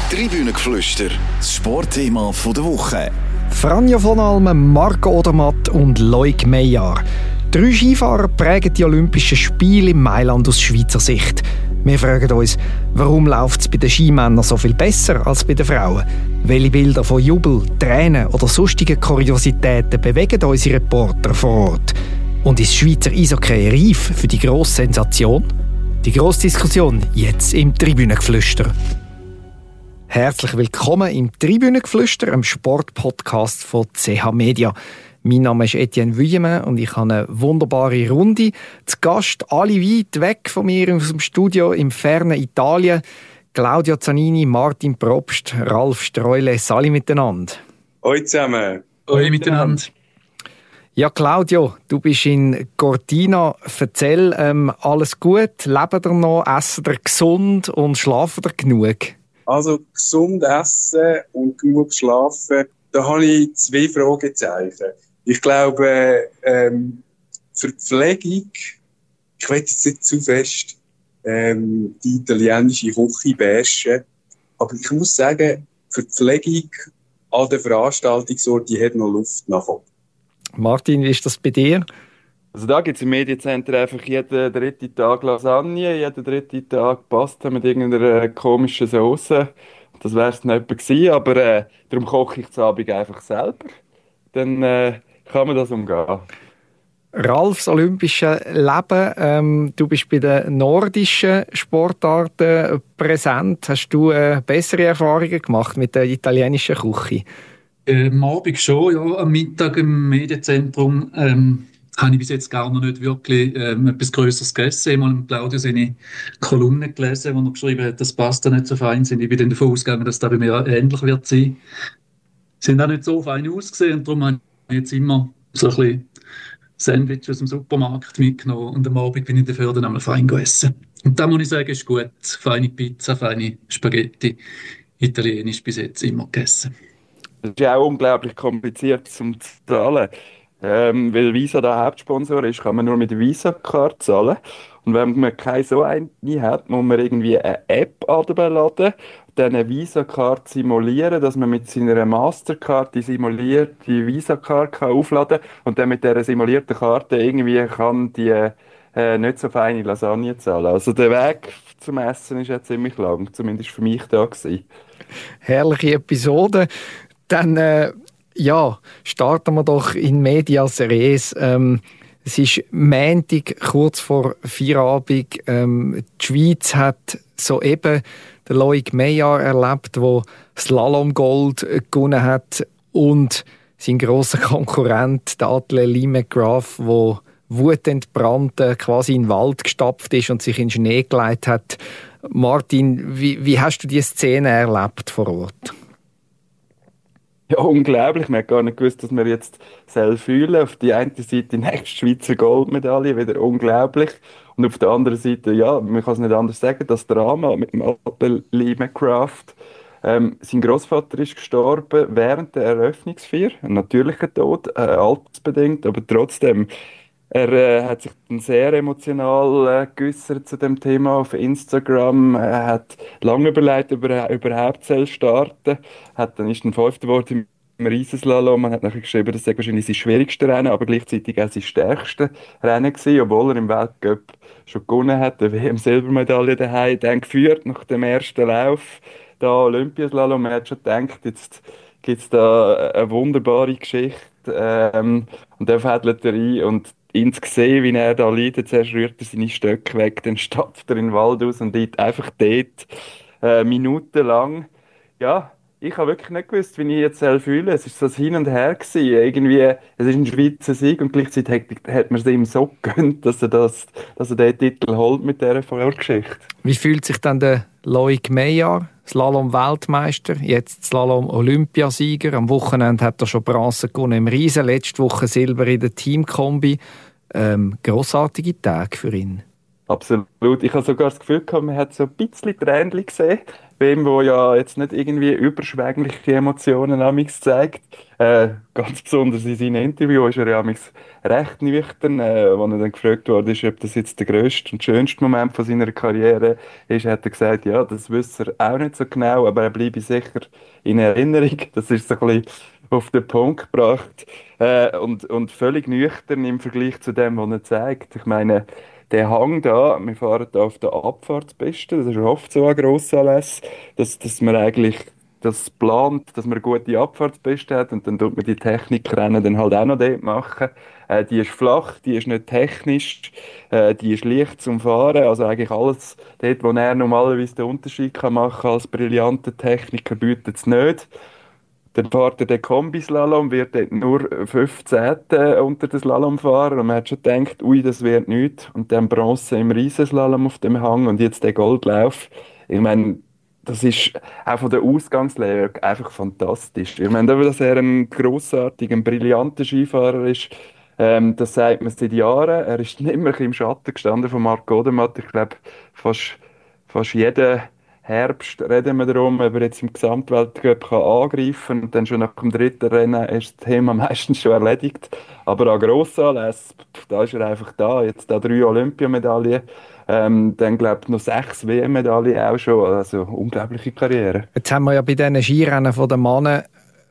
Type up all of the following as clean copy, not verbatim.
Tribünengeflüster, das Sportthema der Woche. Franja von Almen, Marco Odermatt und Loic Meillard. 3 Skifahrer prägen die Olympischen Spiele in Mailand aus Schweizer Sicht. Wir fragen uns, warum läuft es bei den Skimännern so viel besser als bei den Frauen? Welche Bilder von Jubel, Tränen oder sonstigen Kuriositäten bewegen unsere Reporter vor Ort? Und ist Schweizer Eishockey reif für die grosse Sensation? Die grosse Diskussion jetzt im Tribünengeflüster. Herzlich willkommen im Tribünengeflüster, einem Sportpodcast von CH Media. Mein Name ist Etienne Vuillemin und ich habe eine wunderbare Runde. Zu Gast alle weit weg von mir aus dem Studio im fernen Italien. Claudio Zanini, Martin Probst, Ralf Streule, alle miteinander. Hoi zusammen. Hoi miteinander. Ja, Claudio, du bist in Cortina. Erzähl, alles gut? Lebt ihr noch? Essen ihr gesund und schlafen ihr genug? Also gesund essen und genug schlafen, da habe ich 2 Fragezeichen. Ich glaube, Verpflegung, ich will jetzt nicht zu fest die italienische Küche bashen, aber ich muss sagen, Verpflegung an der Veranstaltungsort, die hat noch Luft nach oben. Martin, wie ist das bei dir? Also da gibt es im Mediencenter einfach jeden 3. Tag Lasagne, jeden 3. Tag Pasta mit irgendeiner komischen Sauce. Das wäre es nicht gewesen, aber darum koche ich zu Abend einfach selber. Dann kann man das umgehen. Ralfs olympische Leben. Du bist bei den nordischen Sportarten präsent. Hast du bessere Erfahrungen gemacht mit der italienischen Küche? Am Abend schon, ja. Am Mittag im Medienzentrum habe ich bis jetzt gar noch nicht wirklich etwas Größeres gegessen. Ich habe mal Claudio seine Kolumne gelesen, wo er geschrieben hat, dass Pasta nicht so fein sind. Ich bin dann davon ausgegangen, dass das bei mir ähnlich wird sein. Sie sind auch nicht so fein ausgesehen und darum habe ich jetzt immer so ein bisschen Sandwich aus dem Supermarkt mitgenommen und am Abend bin ich dafür dann einmal fein gegessen. Und da muss ich sagen, ist gut. Feine Pizza, feine Spaghetti, italienisch bis jetzt immer gegessen. Das ist ja auch unglaublich kompliziert zum Zahlen. Weil Visa der Hauptsponsor ist, kann man nur mit der Visa-Card zahlen. Und wenn man keine so eine hat, muss man irgendwie eine App herunterladen, dann eine Visa-Card simulieren, dass man mit seiner Mastercard die simulierte Visa-Card aufladen kann und dann mit dieser simulierten Karte irgendwie kann die nicht so feine Lasagne zahlen. Also der Weg zum Essen ist ja ziemlich lang, zumindest für mich da gewesen. Herrliche Episode. Dann starten wir doch in medias res. Es ist Montag, kurz vor Feierabend. Die Schweiz hat soeben den Loic Meillard erlebt, der Slalom-Gold gewonnen hat. Und sein grosser Konkurrent, der Athlet Lee McGrath, der wutentbrannt quasi in den Wald gestapft ist und sich in den Schnee gelegt hat. Martin, wie hast du diese Szene erlebt vor Ort? Ja, unglaublich. Man hat gar nicht gewusst, dass wir jetzt fühlen. Auf der einen Seite die nächste Schweizer Goldmedaille, wieder unglaublich. Und auf der anderen Seite, ja, man kann es nicht anders sagen, das Drama mit dem Lee McGrath. Sein Großvater ist gestorben während der Eröffnungsfeier. Ein natürlicher Tod, altersbedingt, aber trotzdem. Er hat sich dann sehr emotional geäußert zu dem Thema auf Instagram. Er hat lange überlegt, überhaupt zu starten. Ist dann Fünfter geworden im Riesenslalom. Man hat nachher geschrieben, das sei wahrscheinlich sein schwierigste Rennen, aber gleichzeitig auch sein stärkstes Rennen gewesen, obwohl er im Weltcup schon gewonnen hat, eine WM-Silbermedaille daheim, dann geführt nach dem ersten Lauf, da Olympiaslalom. Man hat schon gedacht, jetzt gibt es da eine wunderbare Geschichte. Und dann fädelt er ein und ihn zu sehen, wie er da leidet, zuerst rührt er seine Stöcke weg, dann stapft er in den Wald aus und liegt einfach dort minutenlang. Ja, ich habe wirklich nicht gewusst, wie ich jetzt fühle. Es war so ein Hin und Her gewesen. Irgendwie, es ist ein Schweizer Sieg und gleichzeitig hat man es ihm so gegönnt, dass er den Titel holt mit dieser Vorgeschichte. Wie fühlt sich dann der Loic Meillard, Slalom-Weltmeister, jetzt Slalom-Olympiasieger? Am Wochenende hat er schon Bronze gewonnen im Riesen, letzte Woche Silber in der Teamkombi. Grossartige Tage für ihn. Absolut. Ich habe sogar das Gefühl gehabt, man hat so ein bisschen Tränchen gesehen. bei ihm, der ja jetzt nicht irgendwie überschwängliche Emotionen amigs zeigt. Ganz besonders in seinem Interview ist er ja amigs recht nüchtern, wo er dann gefragt wurde, ob das jetzt der grösste und schönste Moment von seiner Karriere ist, hat er gesagt, ja, das wüsste er auch nicht so genau, aber er bleibe sicher in Erinnerung. Das ist so ein bisschen auf den Punkt gebracht. Und völlig nüchtern im Vergleich zu dem, was er zeigt. Ich meine, der Hang da, wir fahren da auf der Abfahrtspiste, das ist oft so ein Grossanlass, dass man eigentlich das plant, dass man eine gute Abfahrtspiste hat und dann tut man die Technikrennen dann halt auch noch dort machen. Die ist flach, die ist nicht technisch, die ist leicht zum Fahren, also eigentlich alles dort, wo er normalerweise den Unterschied kann machen als brillanter Techniker, bietet es nicht. Dann fährt er den Kombislalom, wird dort nur 15. unter den Slalomfahrer und man hat schon gedacht, ui, das wird nichts. Und dann Bronze im Riesenslalom auf dem Hang und jetzt der Goldlauf. Ich meine, das ist auch von der Ausgangslage einfach fantastisch. Ich meine, dass er ein grossartiger, ein brillanter Skifahrer ist, das sagt man seit Jahren. Er ist immer im Schatten gestanden von Marc Odermatt. Ich glaube, fast jeden Herbst reden wir darum, ob er jetzt im Gesamtweltcup kann angreifen kann. Und dann schon nach dem dritten Rennen ist das Thema meistens schon erledigt. Aber an Grossanlässen, da ist er einfach da. Jetzt da 3 Olympiamedaillen, dann glaube ich noch 6 WM-Medaillen auch schon. Also unglaubliche Karriere. Jetzt haben wir ja bei diesen Skirennen von den Männern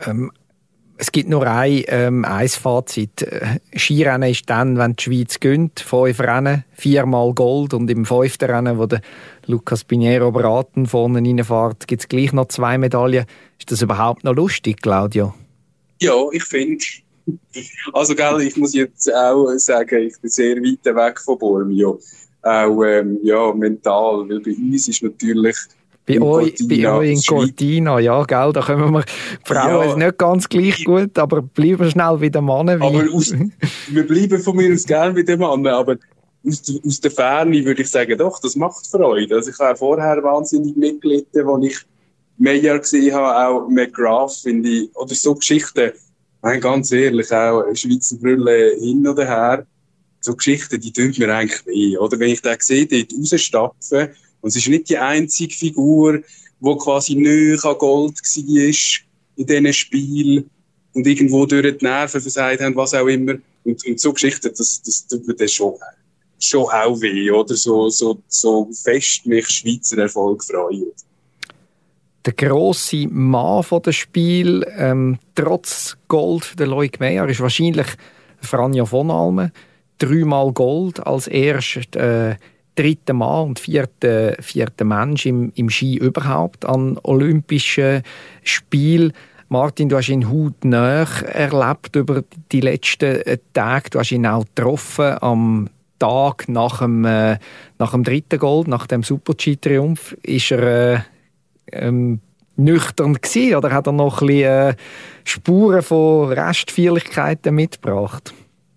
es gibt nur ein Fazit. Skirennen ist dann, wenn die Schweiz gönnt. 5 Rennen, 4-mal Gold. Und im 5. Rennen, wo der Lucas Pinheiro Braten vorne reinfährt, gibt es gleich noch 2 Medaillen. Ist das überhaupt noch lustig, Claudio? Ja, ich finde. Also, gell, ich muss jetzt auch sagen, ich bin sehr weit weg von Bormio. Auch ja, mental, weil bei uns ist natürlich bei euch in Cortina, ja, gell, da kommen wir, die Frauen ist nicht ganz gleich gut, aber bleiben wir schnell bei den Männern. Aber wir bleiben von mir aus gerne bei den Männern, aber aus der Ferne würde ich sagen, doch, das macht Freude. Also ich habe vorher wahnsinnig mitgelitten, als ich Meyer gesehen habe, auch McGrath, finde ich, oder so Geschichten, nein, ganz ehrlich, auch Schweizer Brille hin oder her, so Geschichten, die tun mir eigentlich weh. Oder wenn ich den sehe, dort rausstapfen, und es ist nicht die einzige Figur, die quasi näher an Gold war in diesen Spielen und irgendwo durch die Nerven versagt haben, was auch immer. Und so Geschichten, das tut mir dann schon auch weh, oder? So fest mich Schweizer Erfolg freuen. Der grosse Mann von dem Spiel, trotz Gold, der Loic Meyer, ist wahrscheinlich Franja von Almen. 3-mal Gold als erster 3. Mann und 4. Mensch im Ski überhaupt an Olympischen Spielen. Martin, du hast ihn hautnah erlebt über die letzten Tage. Du hast ihn auch getroffen am Tag nach dem 3. Gold, nach dem Super-G-Triumph. Ist er nüchtern gewesen, oder hat er noch ein bisschen Spuren von Restfeierlichkeiten mitgebracht?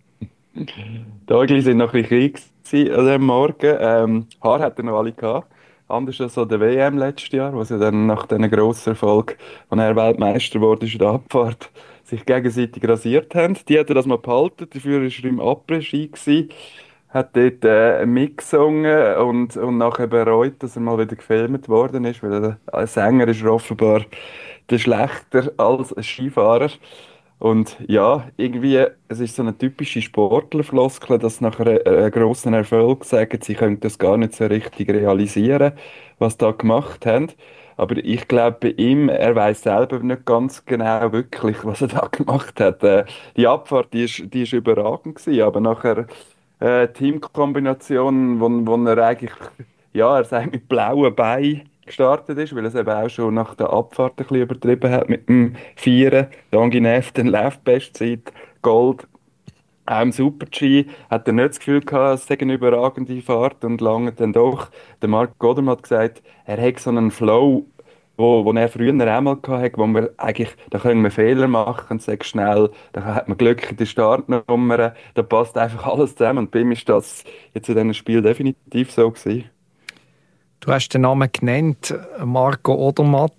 Die Augen sind noch ein bisschen an diesem Morgen. Haar hat er noch alle gehabt. Anders als so der WM letztes Jahr, wo sie dann nach diesem grossen Erfolg, als er Weltmeister wurde, in der Abfahrt, sich gegenseitig rasiert haben. Die hat er das mal behalten. Dafür war er im Après-Ski. Hat dort mitgesungen und nachher bereut, dass er mal wieder gefilmt worden ist, weil er als Sänger ist er offenbar der schlechter als ein Skifahrer. Und ja, irgendwie, es ist so eine typische Sportlerfloskel, dass nach einem grossen Erfolg sagen, sie können das gar nicht so richtig realisieren, was sie da gemacht haben. Aber ich glaube bei ihm, er weiß selber nicht ganz genau wirklich, was er da gemacht hat. Die Abfahrt, die ist überragend gewesen, aber nachher Teamkombination, wo er eigentlich, ja, er sagt mit blauen Beinen gestartet ist, weil er es eben auch schon nach der Abfahrt ein bisschen übertrieben hat mit dem Vieren. Der Anginev, dann Laufbestzeit, Gold. Auch im Super-G hat er nicht das Gefühl gehabt, es sei eine überragende Fahrt und lange dann doch. Der Marc Odermatt hat gesagt, er hätte so einen Flow, wo er früher einmal hatte, wo man eigentlich, da können wir Fehler machen, sag schnell, da hat man Glück in der Startnummer, da passt einfach alles zusammen und bei ihm ist das jetzt in diesem Spiel definitiv so gewesen. Du hast den Namen genannt, Marco Odermatt.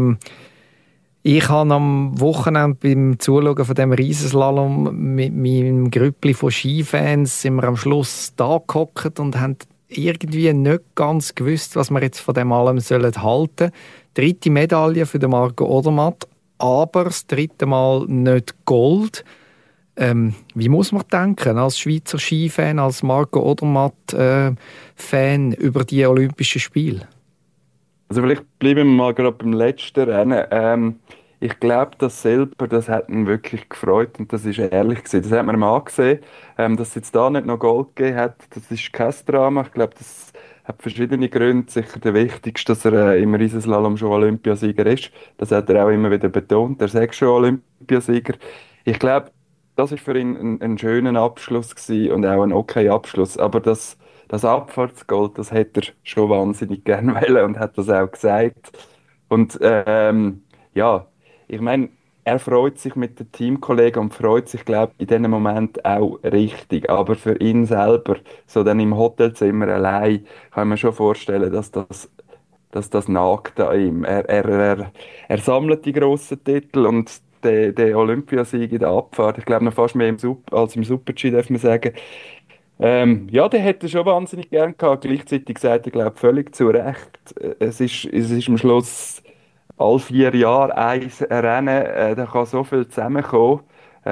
Ich habe am Wochenende beim Zuschauen von dem Riesenslalom mit meinem Grüppli von Skifans sind wir am Schluss da gehockt und haben irgendwie nicht ganz gewusst, was wir jetzt von dem allem halten sollen. 3. Medaille für den Marco Odermatt, aber das 3. Mal nicht Gold. Wie muss man denken als Schweizer Skifan, als Marco Odermatt-Fan über die Olympischen Spiele? Also vielleicht bleiben wir mal gerade beim letzten Rennen. Ich glaube, das hat ihn wirklich gefreut und das ist ehrlich gewesen. Das hat man ihm angesehen. Dass es jetzt da nicht noch Gold gegeben hat, das ist kein Drama. Ich glaube, das hat verschiedene Gründe. Sicher der wichtigste, dass er im Riesenslalom schon Olympiasieger ist. Das hat er auch immer wieder betont. Er sagt schon Olympiasieger. Ich glaube, das ist für ihn ein schöner Abschluss gewesen und auch ein okayer Abschluss. Aber das Abfahrtsgold, das hätte er schon wahnsinnig gerne wollen und hat das auch gesagt. Und ja, ich meine, er freut sich mit den Teamkollegen und freut sich, glaube ich, in diesem Moment auch richtig. Aber für ihn selber, so dann im Hotelzimmer allein, kann man schon vorstellen, dass das nagt an ihm. Er sammelt die grossen Titel und der Olympiasieg in der Abfahrt, ich glaube noch fast mehr als im Super-G, darf man sagen. Ja, den hätte er schon wahnsinnig gern gehabt. Gleichzeitig sagt er, glaube ich, völlig zu Recht. Es ist am Schluss alle 4 Jahre ein Rennen, da kann so viel zusammenkommen.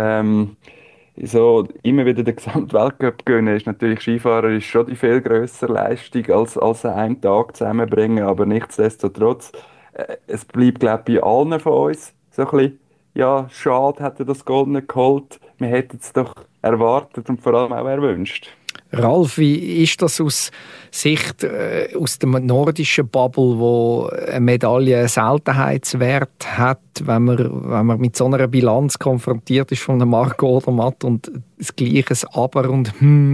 So immer wieder den Gesamtweltcup gewinnen ist natürlich Skifahrer ist schon die viel grössere Leistung als einen Tag zusammenbringen, aber nichtsdestotrotz, es bleibt, glaube ich, bei allen von uns so ein bisschen, ja, schade, hat er das Gold nicht geholt. Wir hätten es doch erwartet und vor allem auch erwünscht. Ralf, wie ist das aus Sicht aus der nordischen Bubble, wo eine Medaille einen Seltenheitswert hat, wenn man mit so einer Bilanz konfrontiert ist von einem Marco Odermatt und das Gleiches Aber und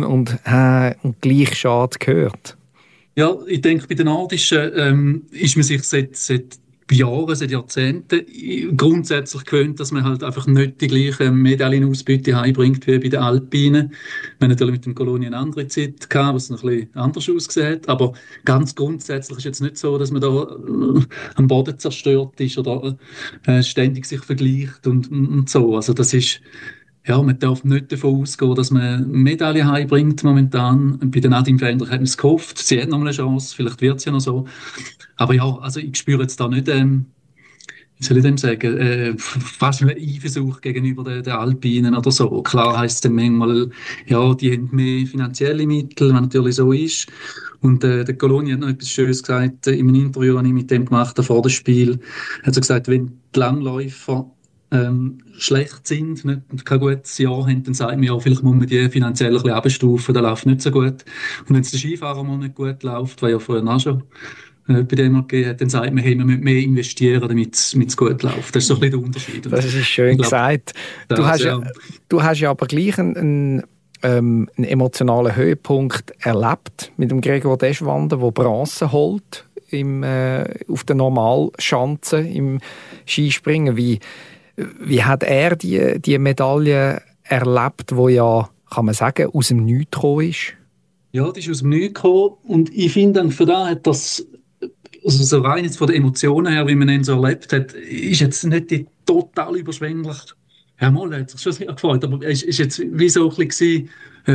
gleich schade gehört? Ja, ich denke, bei den Nordischen ist man sich seit Jahren, seit Jahrzehnten grundsätzlich gewöhnt, dass man halt einfach nicht die gleiche Medaillenausbeute heimbringt wie bei den Alpinen. Wir haben natürlich mit dem Kolonien eine andere Zeit gehabt, was noch ein bisschen anders aussieht, aber ganz grundsätzlich ist jetzt nicht so, dass man da am Boden zerstört ist oder ständig sich vergleicht und so. Also das ist, ja, man darf nicht davon ausgehen, dass man eine Medaille heimbringt momentan. Bei den Nadine Fendrich hat man es gehofft, sie hat noch eine Chance, vielleicht wird es ja noch so. Aber ja, also ich spüre jetzt da nicht, wie soll ich dem sagen, fast eine Eifersucht gegenüber den Alpinen oder so. Klar heisst es dann manchmal, ja, die haben mehr finanzielle Mittel, was natürlich so ist. Und der Coloni hat noch etwas Schönes gesagt, in einem Interview, das ich mit dem gemacht habe vor dem Spiel, hat er gesagt, wenn die Langläufer schlecht sind, nicht kein gutes Jahr haben, dann sagt man ja, vielleicht muss man die finanziell ein bisschen abstufen, das läuft nicht so gut. Und wenn es der Skifahrer mal nicht gut läuft, was ja vorher auch schon bei dem mal gegeben hat, dann sagt man, hey, man muss mehr investieren, damit es gut läuft. Das ist so ein bisschen der Unterschied. Das ist schön gesagt. Du hast ja aber gleich einen emotionalen Höhepunkt erlebt mit dem Gregor Deschwande, der Bronze holt auf der Normalschanze im Skispringen. Wie hat er die Medaille erlebt, wo ja, kann man sagen, aus dem Nichts gekommen ist? Ja, die ist aus dem Nichts gekommen und ich finde, für da hat das, also so rein jetzt von den Emotionen her, wie man ihn so erlebt hat, ist jetzt nicht die total überschwänglich. Ja, mal hat sich schon sehr gefreut, aber es ist jetzt wie so ein bisschen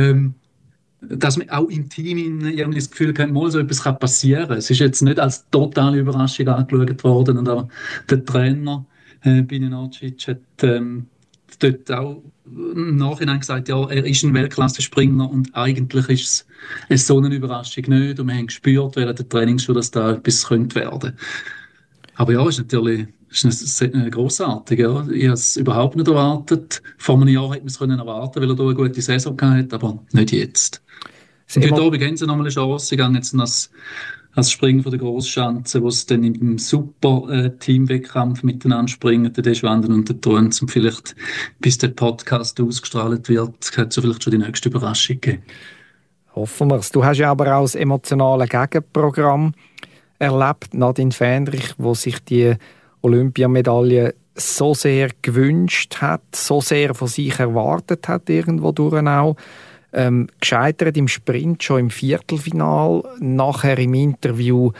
dass man auch im Team irgendwie das Gefühl hat, mal so etwas kann passieren. Es ist jetzt nicht als totale Überraschung angeschaut worden und auch der Trainer Bine Orcic hat dort auch im Nachhinein gesagt, ja, er ist ein Weltklasse-Springer und eigentlich ist es so eine Überraschung nicht und wir haben gespürt während der Trainingsschule, dass da etwas könnte werden. Aber ja, ist natürlich grossartig. Ja. Ich habe es überhaupt nicht erwartet. Vor einem Jahr hätte man es erwarten, weil er da eine gute Saison hatte, aber nicht jetzt. Und heute Abend haben sie nochmal eine Chance, gegangen jetzt als Springen von der Grossschanze, wo sie dann im super Teamwettkampf miteinander springen, der Deschwanden und der Truenz. Und vielleicht, bis der Podcast ausgestrahlt wird, hat es ja vielleicht schon die nächste Überraschung geben. Hoffen wir es. Du hast ja aber auch das emotionale Gegenprogramm erlebt, Nadine Fendrich, wo sich die Olympiamedaille so sehr gewünscht hat, so sehr von sich erwartet hat, irgendwo durch auch. Gescheitert im Sprint, schon im Viertelfinal, nachher im Interview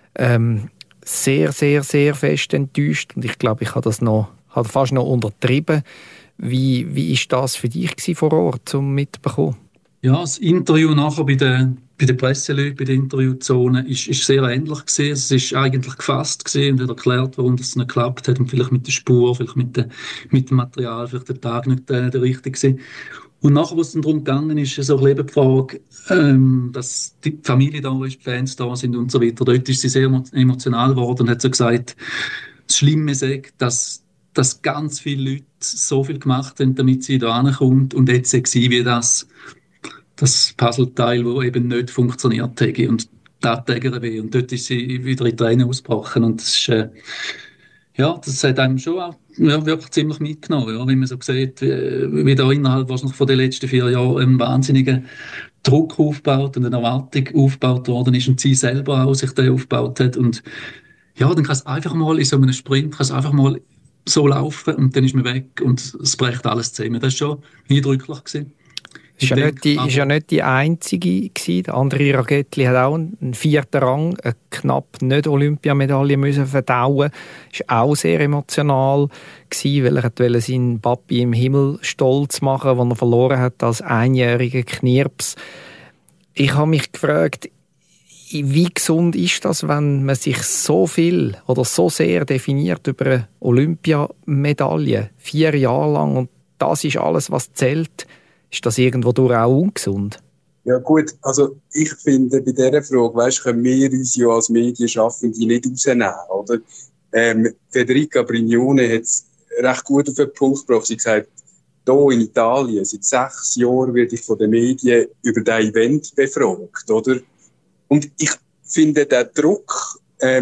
sehr, sehr, sehr fest enttäuscht. Und ich glaube, ich habe das fast noch untertrieben. Wie ist das für dich vor Ort, zum mitbekommen? Ja, das Interview nachher bei den Presseleuten, bei der Interviewzone, ist sehr ähnlich gewesen. Es ist eigentlich gefasst gewesen und hat erklärt, warum das nicht geklappt hat und vielleicht mit der Spur, vielleicht mit dem Material, vielleicht der Tag nicht der richtige gewesen. Und nachher, wo es dann darum gegangen ist, so ein bisschen die Frage, dass die Familie da ist, die Fans da sind und so weiter, dort ist sie sehr emotional geworden und hat so gesagt, das Schlimme sei, dass ganz viele Leute so viel gemacht haben, damit sie da ankommt und jetzt sei sie wie das Puzzleteil, das eben nicht funktioniert hat. Und das tat ihr weh. Und dort ist sie wieder in Tränen ausgebrochen. Und das ist, ja, das hat einem schon auch, ja, wirklich ziemlich mitgenommen, ja, wie man so sieht, wie da innerhalb wahrscheinlich von den letzten 4 Jahren ein wahnsinniger Druck aufgebaut und eine Erwartung aufgebaut worden ist und sie selber auch sich den aufgebaut hat. Und ja, dann kann es einfach mal in so einem Sprint, kann es einfach mal so laufen und dann ist man weg und es bricht alles zusammen. Das war schon eindrücklich gewesen. Ist ja nicht die einzige gewesen. Der André Ragettli hat auch einen 4. Rang, eine knapp nicht Olympiamedaille müssen verdauen. Ist auch sehr emotional gewesen, weil er wollte seinen Papi im Himmel stolz machen, den er verloren hat als einjähriger Knirps. Ich habe mich gefragt, wie gesund ist das, wenn man sich so viel oder so sehr definiert über eine Olympiamedaille 4 Jahre lang und das ist alles, was zählt? Ist das irgendwo durch auch ungesund? Ja gut, also ich finde, bei dieser Frage, weißt, können wir uns ja als Medienschaffende nicht rausnehmen, oder? Federica Brignone hat es recht gut auf den Punkt gebracht. Sie hat gesagt, hier in Italien, seit 6 Jahren werde ich von den Medien über dieses Event befragt, oder? Und ich finde, der Druck, der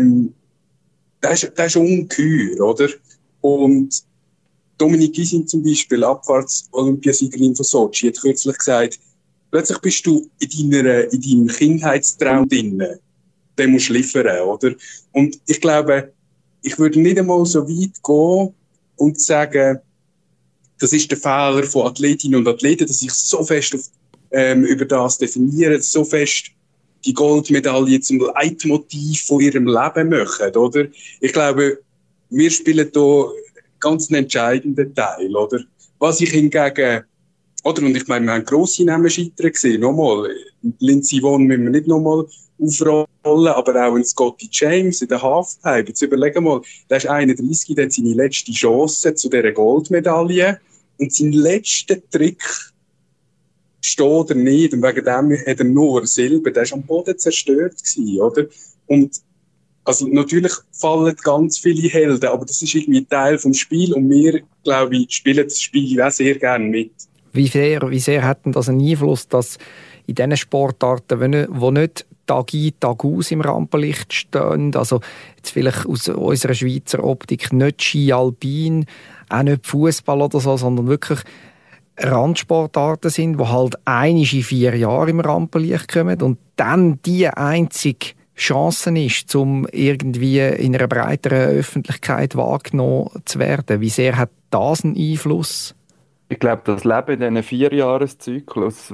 ist ungeheuer, oder? Und Dominik Gysin zum Beispiel, Abfahrts-Olympiasiegerin von Sochi, hat kürzlich gesagt, plötzlich bist du in deinem Kindheitstraum drin. Den musst du liefern, oder? Und ich glaube, ich würde nicht einmal so weit gehen und sagen, das ist der Fehler von Athletinnen und Athleten, dass sich so fest über das definieren, so fest die Goldmedaille zum Leitmotiv von ihrem Leben machen, oder? Ich glaube, wir spielen hier ganz einen entscheidenden Teil, oder? Was ich hingegen, oder? Und ich meine, wir haben grosse Namen scheitern gesehen, nochmal. Lindsey Vonn müssen wir nicht nochmal aufrollen, aber auch ein Scotty James in der Halfpipe. Jetzt überlegen mal, der ist 31, der hat seine letzte Chance zu dieser Goldmedaille und sein letzter Trick steht er nicht und wegen dem hat er nur Silber. Der ist am Boden zerstört gewesen, oder? Und also natürlich fallen ganz viele Helden, aber das ist irgendwie Teil vom Spiel und wir, glaube ich, spielen das Spiel auch sehr gerne mit. Wie sehr hat denn das einen Einfluss, dass in diesen Sportarten, wo nicht Tag ein, Tag aus im Rampenlicht stehen, also jetzt vielleicht aus unserer Schweizer Optik nicht Ski Alpin, auch nicht Fußball oder so, sondern wirklich Randsportarten sind, die halt einmal in 4 Jahren im Rampenlicht kommen und dann die einzige Chance ist, um irgendwie in einer breiteren Öffentlichkeit wahrgenommen zu werden. Wie sehr hat das einen Einfluss? Ich glaube, das Leben in diesen 4-Jahres-Zyklus,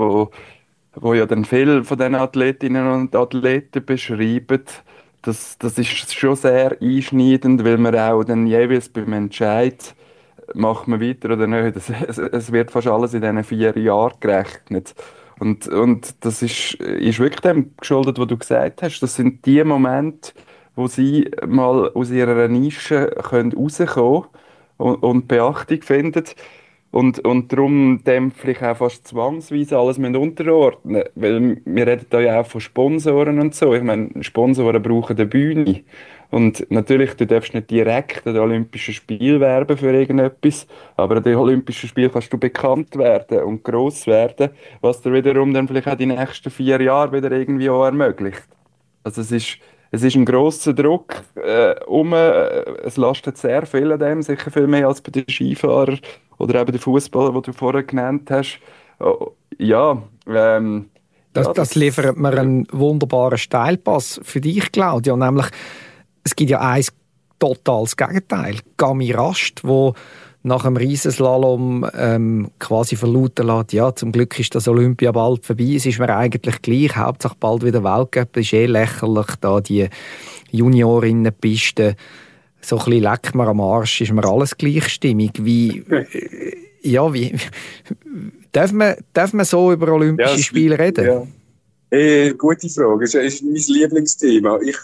wo ja dann viele von diesen Athletinnen und Athleten beschreiben, das ist schon sehr einschneidend, weil man auch dann jeweils beim Entscheid, macht man weiter oder nicht, es wird fast alles in diesen 4 Jahren gerechnet. Und das ist wirklich dem geschuldet, was du gesagt hast. Das sind die Momente, wo sie mal aus ihrer Nische rauskommen können und Beachtung finden. Und darum dem vielleicht auch fast zwangsweise alles unterordnen. Weil wir reden da ja auch von Sponsoren und so. Ich meine, Sponsoren brauchen eine Bühne. Und natürlich, du darfst nicht direkt an den Olympischen Spielen werben für irgendetwas, aber an den Olympischen Spielen kannst du bekannt werden und gross werden, was dir wiederum dann vielleicht auch die nächsten 4 Jahre wieder irgendwie auch ermöglicht. Also es ist ein grosser Druck es lastet sehr viel an dem, sicher viel mehr als bei den Skifahrern oder eben den Fußballer, den du vorher genannt hast. Ja, das liefert mir einen wunderbaren Steilpass für dich, Claudia, nämlich es gibt ja ein totales Gegenteil. Gami Rast, wo nach dem Riesenslalom quasi verlauten lässt, ja, zum Glück ist das Olympia bald vorbei. Es ist mir eigentlich gleich, Hauptsache bald wieder Weltcup. Es ist lächerlich, da die Juniorinnenpiste so ein bisschen leck mir am Arsch, ist mir alles gleichstimmig. Ja, darf man so über Olympische Spiele reden? Ja. Gute Frage. Das ist mein Lieblingsthema. Ich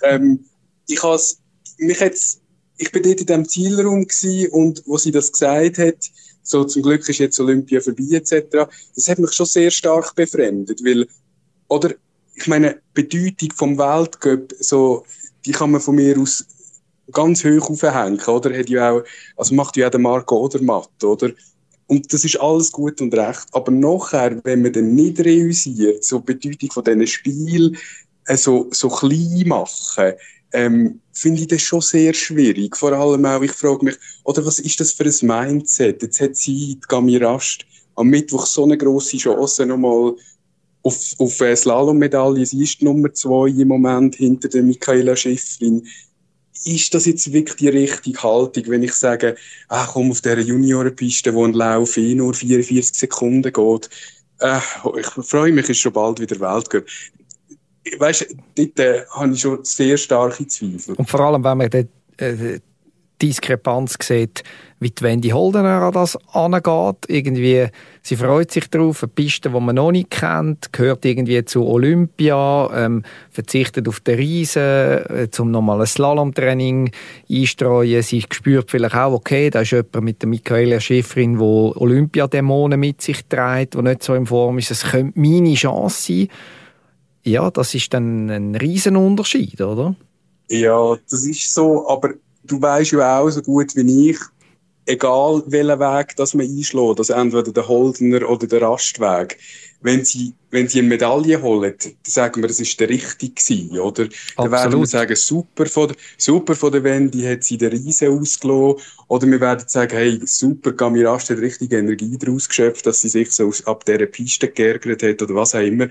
bin dort in diesem Zielraum gewesen, und wo sie das gesagt hat, so zum Glück ist jetzt Olympia vorbei etc., das hat mich schon sehr stark befremdet, weil, oder, ich meine, die Bedeutung vom Weltcup, so, die kann man von mir aus ganz hoch aufhängen, oder? Hat ja auch, also macht ja auch der Marco Odermatt, oder? Und das ist alles gut und recht. Aber nachher, wenn man dann nicht realisiert, so die Bedeutung von diesen Spielen so klein machen, finde ich das schon sehr schwierig. Vor allem auch, ich frage mich, oder was ist das für ein Mindset? Jetzt hat sie, die Gami Rast, am Mittwoch so eine grosse Chance nochmal auf eine Slalom-Medaille. Sie ist die Nummer 2 im Moment hinter der Michaela Schifrin. Ist das jetzt wirklich die richtige Haltung, wenn ich sage, komm, auf dieser Juniorenpiste, wo ein Lauf nur 44 Sekunden geht, ich freue mich, ist schon bald wieder Weltcup. Weisst du, dort habe ich schon sehr starke Zweifel. Und vor allem, wenn man die Diskrepanz sieht, wie die Wendy Holdener an das angeht. Irgendwie, sie freut sich darauf, eine Piste, die man noch nicht kennt, gehört irgendwie zu Olympia, verzichtet auf den Riesen, zum normalen Slalomtraining einstreuen. Sie spürt vielleicht auch, okay, da ist jemand mit der Michaela Schifrin, der Olympiadämonen mit sich trägt, der nicht so in Form ist. Es könnte meine Chance sein. Ja, das ist dann ein Riesenunterschied, oder? Ja, das ist so, aber du weisst ja auch so gut wie ich, egal welchen Weg das man einschlägt, also entweder der Holdener oder der Rastweg, wenn sie eine Medaille holen, dann sagen wir, das ist der richtige gewesen, oder? Dann werden wir sagen, super von der Wendy hat sie den Riesen ausgelassen, oder wir werden sagen, hey, super, Gami Rast hat richtig Energie daraus geschöpft, dass sie sich so ab dieser Piste geärgert hat, oder was auch immer.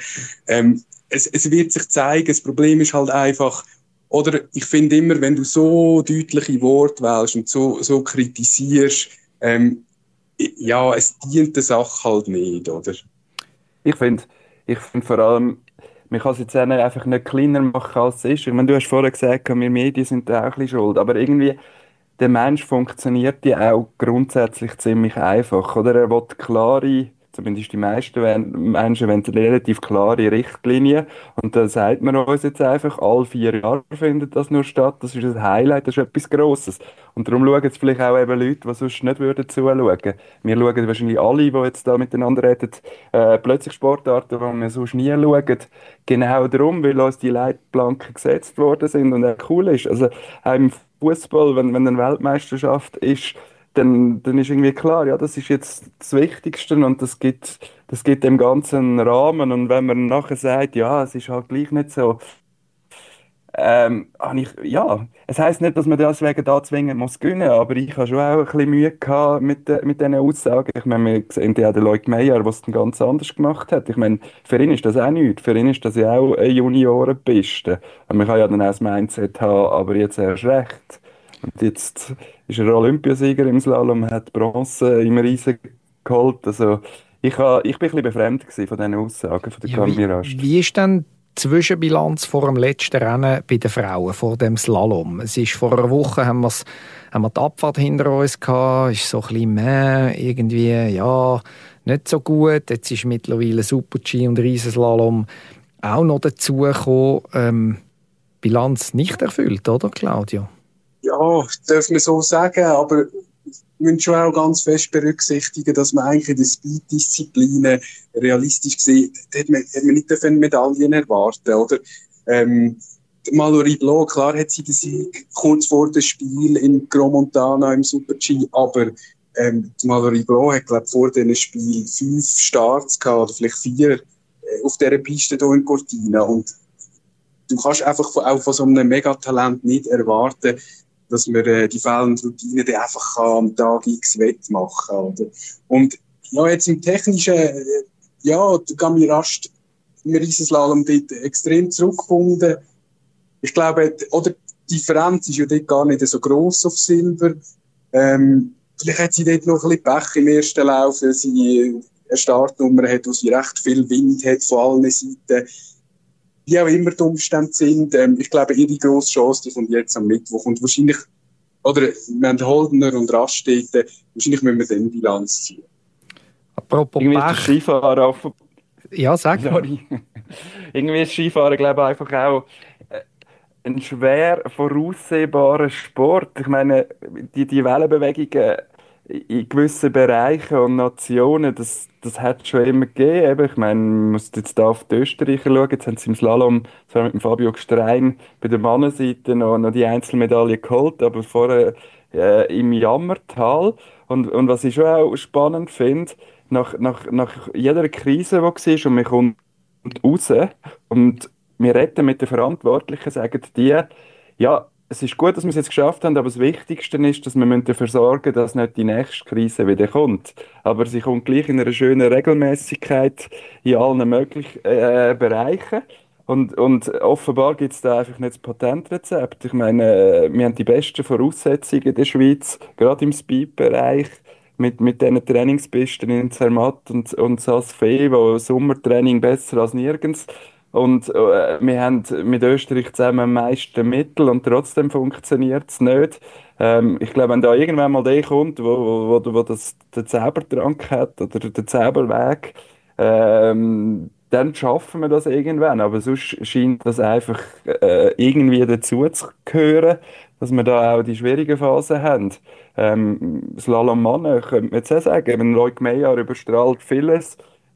Es wird sich zeigen, das Problem ist halt einfach, oder ich finde immer, wenn du so deutliche Worte wählst und so kritisierst, ja, es dient der Sache halt nicht, oder? Ich finde vor allem, man kann es jetzt auch einfach nicht kleiner machen, als es ist. Ich meine, du hast vorher gesagt, wir Medien sind da auch ein bisschen schuld, aber irgendwie, der Mensch funktioniert ja auch grundsätzlich ziemlich einfach, oder? Er will klare, zumindest die meisten Menschen wollen relativ klare Richtlinien, und da sagt man uns jetzt einfach, alle 4 Jahre findet das nur statt, das ist ein Highlight, das ist etwas Grosses. Und darum schauen jetzt vielleicht auch eben Leute, die sonst nicht würden zuschauen. Wir schauen wahrscheinlich alle, die jetzt da miteinander reden, plötzlich Sportarten, die wir sonst nie schauen, genau darum, weil uns die Leitplanken gesetzt worden sind und auch cool ist. Also auch im Fußball, wenn eine Weltmeisterschaft ist, dann ist irgendwie klar, ja, das ist jetzt das Wichtigste, und das gibt dem ganzen Rahmen. Und wenn man nachher sagt, ja, es ist halt gleich nicht so, ja, es heisst nicht, dass man deswegen da zwingend muss gewinnen, aber ich habe schon auch ein bisschen Mühe gehabt mit diesen Aussagen. Ich meine, wir sehen ja den Loic Meyer, der es dann ganz anders gemacht hat. Ich meine, für ihn ist das auch nichts. Für ihn ist das ja auch eine Juniorenpiste. Und man kann ja dann auch das Mindset haben, aber jetzt erst recht. Und jetzt ist er Olympiasieger im Slalom, hat Bronze im Riesen geholt. Also ich bin ein bisschen befremdet gewesen von diesen Aussagen von der Gami Rast. Wie ist denn die Zwischenbilanz vor dem letzten Rennen bei den Frauen, vor dem Slalom? Es ist vor einer Woche haben wir die Abfahrt hinter uns gehabt, ist so ein bisschen irgendwie, ja, nicht so gut. Jetzt ist mittlerweile Super-G und Riesenslalom auch noch dazugekommen. Bilanz nicht erfüllt, oder Claudio? Ja, dürfen wir so sagen, aber wir müssen schon auch ganz fest berücksichtigen, dass man eigentlich in den Speed-Disziplinen realistisch gesehen, hat man nicht Medaillen erwarten, oder? Mallory Blanc, klar hat sie den Sieg kurz vor dem Spiel in Gromontana im Super-G, aber Mallory Blanc hat, glaube ich, vor diesem Spiel 5 Starts gehabt, oder vielleicht 4 auf dieser Piste hier in Cortina, und du kannst einfach auch von so einem Megatalent nicht erwarten, dass man die fehlende Routine dann einfach am Tag X wettmachen kann. Oder? Und ja, jetzt im Technischen, ja, der Gami Rast im Riesenslalom dort extrem zurückgefunden. Ich glaube, oder die Differenz ist ja dort gar nicht so gross auf Silber. Vielleicht hat sie dort noch ein bisschen Pech im ersten Lauf, weil sie eine Startnummer hat, wo sie recht viel Wind hat von allen Seiten. Wie auch immer die Umstände sind, ich glaube, ihre grosse Chance, die kommt jetzt am Mittwoch. Und wahrscheinlich, oder wir haben Holdener und Rast dort, wahrscheinlich müssen wir dann Bilanz ziehen. Apropos Irgendwie ist der Pech. Skifahrer auch. Ja, sag. Sorry. Irgendwie ist Skifahren, glaube ich, einfach auch ein schwer voraussehbarer Sport. Ich meine, die Wellenbewegungen in gewissen Bereichen und Nationen, das hat es schon immer gegeben. Eben, ich meine, man muss jetzt da auf die Österreicher schauen. Jetzt haben sie im Slalom, zwar mit dem Fabio Gstrein, bei der Mannenseite noch die Einzelmedaille geholt, aber vorher im Jammertal. Und was ich schon auch spannend finde, nach jeder Krise, die war, und man kommt raus und wir reden mit den Verantwortlichen, sagen die, ja, es ist gut, dass wir es jetzt geschafft haben, aber das Wichtigste ist, dass wir dafür sorgen müssen, dass nicht die nächste Krise wieder kommt. Aber sie kommt gleich in einer schönen Regelmäßigkeit in allen möglichen Bereichen. Und offenbar gibt es da einfach nicht das Patentrezept. Ich meine, wir haben die besten Voraussetzungen in der Schweiz, gerade im Speed-Bereich, mit diesen Trainingspisten in Zermatt und Saas Fee, wo Sommertraining besser als nirgends. Und wir haben mit Österreich zusammen am meisten Mittel und trotzdem funktioniert es nicht. Ich glaube, wenn da irgendwann mal der kommt, wo den Zaubertrank hat oder den Zauberweg, dann schaffen wir das irgendwann. Aber sonst scheint das einfach irgendwie dazu zu gehören, dass wir da auch die schwierigen Phasen haben. Slalom Männer, könnte man jetzt auch sagen, wenn Loic Meillard überstrahlt vieles.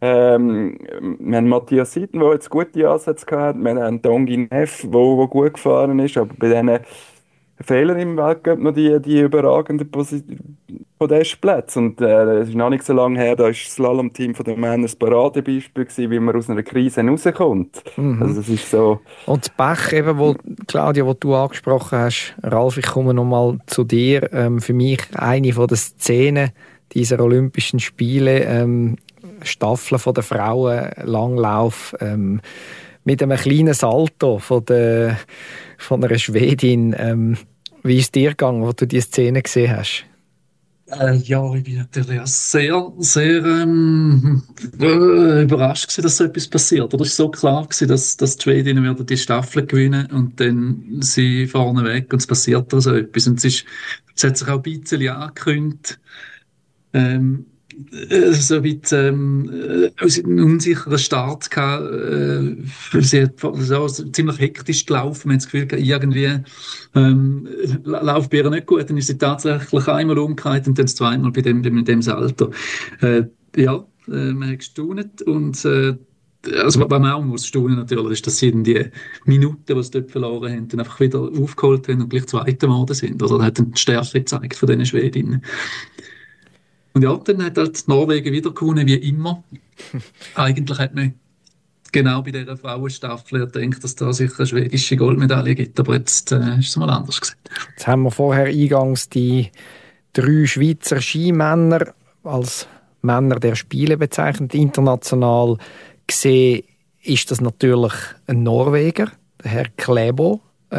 Wir haben Matthias Seiten, der jetzt gute Ansätze gehabt hat. Wir haben Tanguy Neff, der gut gefahren ist. Aber bei diesen Fehlern im Weltcup noch die überragenden Podestplätze. Und es ist noch nicht so lange her, da war das Slalom-Team von den Männern ein Paradebeispiel gewesen, wie man aus einer Krise rauskommt. Also es ist so... Und das Pech, eben, Claudia, wo du angesprochen hast, Ralf, ich komme nochmal zu dir. Für mich eine von den Szenen dieser Olympischen Spiele, Staffel von der Frauen, Langlauf, mit einem kleinen Salto von einer Schwedin. Wie ist es dir gegangen, als du diese Szene gesehen hast? Ja, ich bin natürlich auch sehr, sehr überrascht gewesen, dass so etwas passiert. Oder es war so klar gewesen, dass die Schwedinnen werden die Staffel gewinnen und dann sie vorne weg und es passiert da so etwas. Und es hat sich auch ein bisschen angekündigt, so weit einen unsicheren Start gehabt. Sie hat so ziemlich hektisch gelaufen. Man hat das Gefühl, irgendwie läuft bei ihr nicht gut. Dann ist sie tatsächlich einmal umgekehrt und dann zweimal bei dem Salto. Man hat gestaunt und also, was man auch muss staunen natürlich, ist, dass sie in die Minuten, die sie dort verloren haben, dann einfach wieder aufgeholt haben und gleich Zweiter geworden sind. Also, das hat dann die Stärke gezeigt von diesen Schwedinnen. Und ja, dann hat halt Norwegen wieder gewonnen, wie immer. Eigentlich hat man genau bei dieser Frauenstaffel gedacht, dass da sicher eine schwedische Goldmedaille gibt, aber jetzt ist es mal anders gewesen. Jetzt haben wir vorher eingangs die 3 Schweizer Skimänner als Männer der Spiele bezeichnet. International gesehen ist das natürlich ein Norweger, der Herr Klæbo,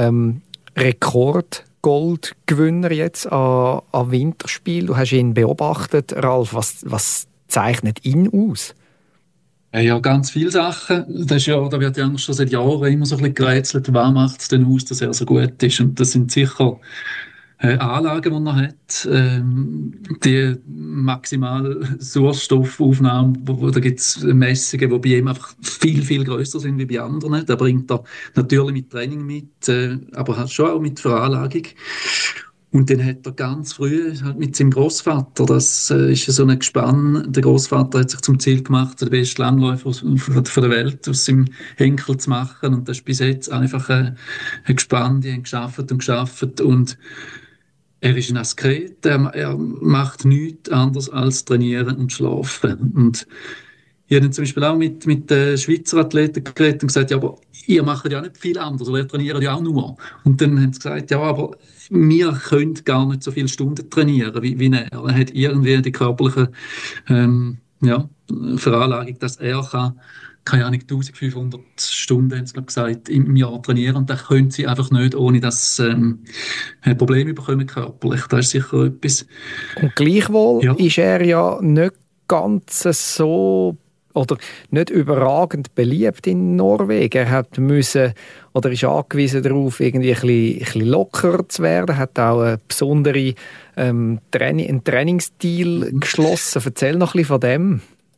Rekordgoldgewinner jetzt an Winterspiel. Du hast ihn beobachtet, Ralf. Was zeichnet ihn aus? Ja, ganz viele Sachen. Da wird ja schon seit Jahren immer so ein bisschen gerätselt, was macht es denn aus, dass er so gut ist. Und das sind sicher Anlagen, die er hat, die maximale Sauerstoffaufnahme, da gibt es Messungen, die bei ihm einfach viel, viel grösser sind wie bei anderen. Da bringt er natürlich mit Training mit, aber halt schon auch mit Veranlagung. Und dann hat er ganz früh halt mit seinem Großvater, das ist so ein Gespann, der Großvater hat sich zum Ziel gemacht, den besten Langläufer von der Welt aus seinem Henkel zu machen. Und das ist bis jetzt einfach ein Gespann, die haben geschafft und er ist ein Asket, er macht nichts anderes als trainieren und schlafen. Und ich habe dann zum Beispiel auch mit den Schweizer Athleten geredet und gesagt, ja, aber ihr macht ja nicht viel anderes, oder ihr trainiert ja auch nur. Und dann haben sie gesagt, ja, aber wir können gar nicht so viele Stunden trainieren wie er. Er hat irgendwie die körperliche Veranlagung, dass er kann, keine Ahnung, 1500 Stunden, haben sie gesagt, im Jahr trainieren. Und das können sie einfach nicht, ohne dass Probleme bekommen körperlich. Das ist sicher etwas. Und gleichwohl ist er ja nicht ganz so oder nicht überragend beliebt in Norwegen. Er ist angewiesen darauf, irgendwie ein bisschen lockerer zu werden. Er hat auch einen besonderen einen Trainingsstil geschlossen. Erzähl noch ein bisschen von dem.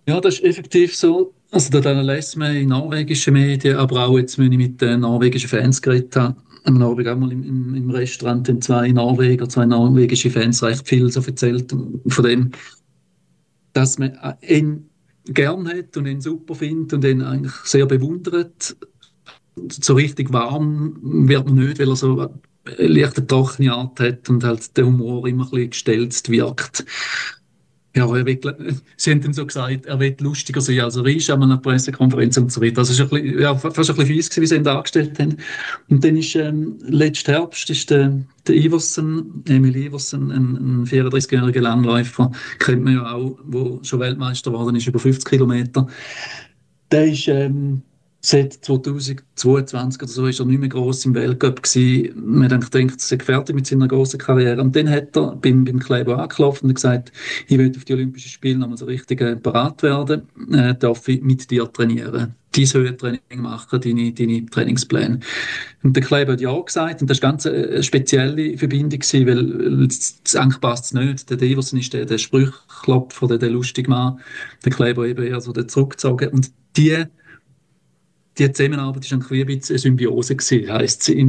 Ja, das ist effektiv so. Also da lässt man in norwegischen Medien, aber auch jetzt, wenn ich mit den norwegischen Fans geredet habe, am Abend auch mal im Restaurant, haben zwei norwegische Fans recht viel so erzählt von dem, dass man ihn gern hat und ihn super findet und ihn eigentlich sehr bewundert. So richtig warm wird man nicht, weil er so eine leichte trockene Art hat und halt der Humor immer ein bisschen gestelzt wirkt. Ja, sie haben dann so gesagt, er will lustiger sein, als er ist, an einer Pressekonferenz und so weiter. Also es war fast ein bisschen fies gewesen, wie sie ihn dargestellt haben. Und dann ist, letzten Herbst ist der Emil Iversen, ein 34-jähriger Langläufer, kennt man ja auch, der schon Weltmeister geworden ist, über 50 Kilometer. Der ist, seit 2022 oder so ist er nicht mehr gross im Weltcup gewesen. Man denkt, er sei fertig mit seiner grossen Karriere. Und dann hat er beim Kleibo angeklopft und gesagt, ich will auf die Olympischen Spiele nochmal so richtig parat werden, darf ich mit dir trainieren. Dein Höhentraining machen, deine Trainingspläne. Und der Kleibo hat ja gesagt, und das war ganz eine spezielle Verbindung gewesen, weil eigentlich passt es nicht. Der Iversen ist der Sprüchklopfer, der lustige Mann, der Kleibo eben eher so der zurückgezogen. Und die Zusammenarbeit war eigentlich wie ein bisschen eine Symbiose gewesen, heisst sie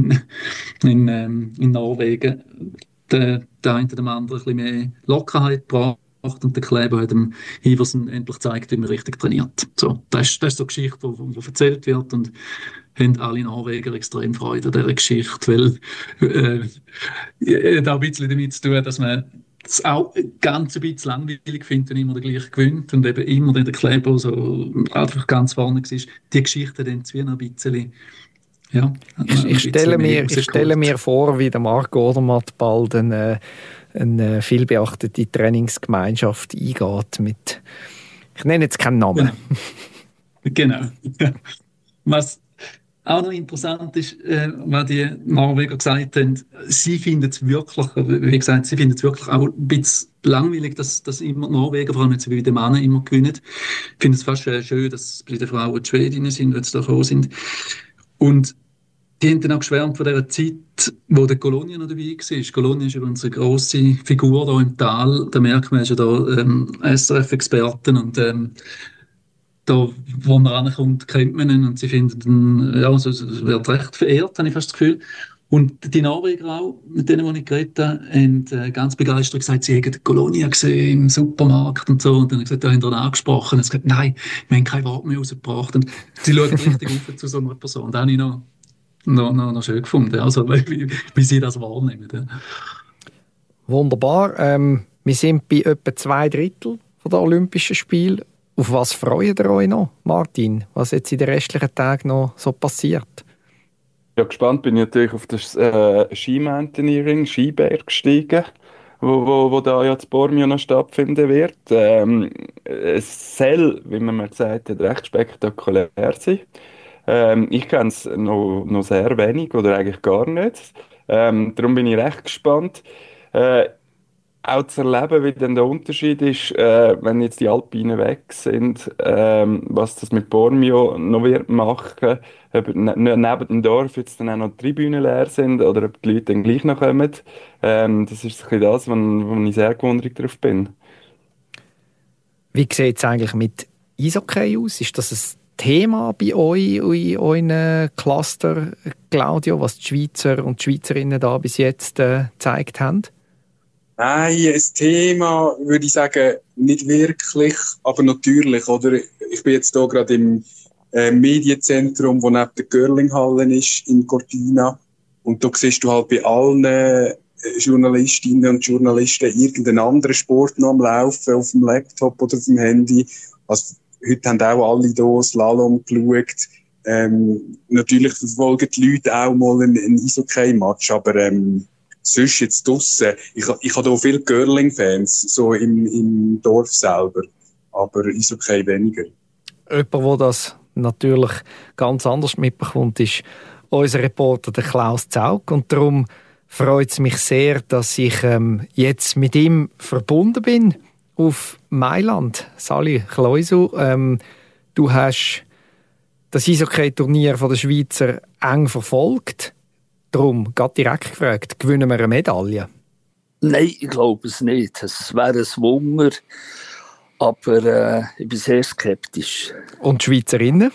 in Norwegen. Der eine dem anderen ein bisschen mehr Lockerheit gebracht und der Kleber hat dem Iversen endlich gezeigt, wie man richtig trainiert. So, das ist so eine Geschichte, die erzählt wird und haben alle Norweger extrem Freude an dieser Geschichte, weil hat auch ein bisschen damit zu tun, dass man es auch ganz ein bisschen langweilig findet, wenn immer der gleiche gewinnt und eben immer der Kleber so einfach ganz vorne war. Die Geschichte dann wie noch ein bisschen, ja. Ich stelle mir vor, wie der Marco Odermatt bald eine vielbeachtete Trainingsgemeinschaft eingeht mit, ich nenne jetzt keinen Namen. Genau. Was auch noch interessant ist, was die Norweger gesagt haben, sie finden es wirklich, wie gesagt, sie finden es wirklich auch ein bisschen langweilig, dass immer die Norweger, vor allem jetzt wie die Männer, immer gewinnen. Ich finde es fast schön, dass bei den Frauen die Schwedinnen sind, wenn sie da gekommen sind. Und die haben dann auch geschwärmt von dieser Zeit, wo der Colonia noch dabei war. Colonia ist übrigens eine grosse Figur hier im Tal. Da merkt man, er ist ja da SRF-Experten und da, wo man rankommt, kennt man ihn und sie finden, ja, also, es wird recht verehrt, habe ich fast das Gefühl. Und die Norweger auch, mit denen, die ich geredet habe, haben ganz begeistert gesagt, sie hätten die Colonia gesehen im Supermarkt und so. Und dann haben sie gesagt, da haben wir ihn angesprochen. Und sie haben gesagt, nein, wir haben kein Wort mehr rausgebracht. Und sie schauen richtig auf zu so einer Person. Das habe ich noch schön gefunden, also, wie sie das wahrnehmen. Ja. Wunderbar. Wir sind bei etwa 2/3 der Olympischen Spiele. Auf was freut ihr euch noch, Martin? Was jetzt in den restlichen Tagen noch so passiert? Ja, gespannt bin ich natürlich auf das Skimountaineering, Skibergsteigen, wo da ja in Bormio noch stattfinden wird. Es soll, wie man mir gesagt hat, recht spektakulär sein. Ich kenne es noch sehr wenig oder eigentlich gar nicht. Darum bin ich recht gespannt. Auch zu erleben, wie dann der Unterschied ist, wenn jetzt die Alpinen weg sind, was das mit Bormio noch wird machen, ob neben dem Dorf jetzt dann auch noch die Tribünen leer sind oder ob die Leute dann gleich noch kommen. Das ist ein bisschen das, wo ich sehr gewundert drauf bin. Wie sieht es eigentlich mit Eishockey aus? Ist das ein Thema bei euch in euren Cluster, Claudio, was die Schweizer und die Schweizerinnen da bis jetzt gezeigt haben? Nein, ein Thema würde ich sagen, nicht wirklich, aber natürlich. Oder? Ich bin jetzt hier gerade im Medienzentrum, wo neben der Curlinghalle ist, in Cortina. Und da siehst du halt bei allen Journalistinnen und Journalisten irgendeinen anderen Sport noch am Laufen, auf dem Laptop oder auf dem Handy. Also, heute haben auch alle hier Slalom geschaut. Natürlich verfolgen die Leute auch mal einen Eishockey-Match, aber sonst jetzt draussen. Ich habe hier viele Curling-Fans, so im Dorf selber, aber Eishockey weniger. Jemand, der das natürlich ganz anders mitbekommt, ist unser Reporter der Klaus Zaug. Und darum freut es mich sehr, dass ich jetzt mit ihm verbunden bin auf Mailand. Sali Kloisu, du hast das Eishockey-Turnier der Schweizer eng verfolgt. Darum, gerade direkt gefragt, gewinnen wir eine Medaille? Nein, ich glaube es nicht. Es wäre ein Wunder. aber ich bin sehr skeptisch. Und die Schweizerinnen?